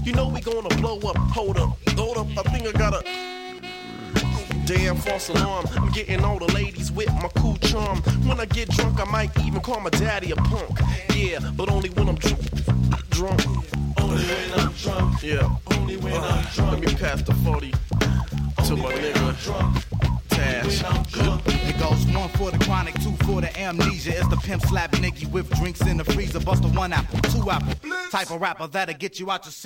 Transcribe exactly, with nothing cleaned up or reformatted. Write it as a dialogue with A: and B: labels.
A: You know we gonna blow up. Hold up, hold up. I think I got a damn false alarm. I'm getting all the ladies with my cool charm. When I get drunk, I might even call my daddy a punk. Yeah, but only when I'm dr- drunk. Only when I'm drunk. Yeah. Only when uh, I'm drunk. Let me pass the forty to my nigga. Tash.
B: It goes one for the chronic, two for the amnesia. It's the pimp slap Nicky with drinks in the freezer. Bust a one apple, two apple. Type of rapper that'll get you out your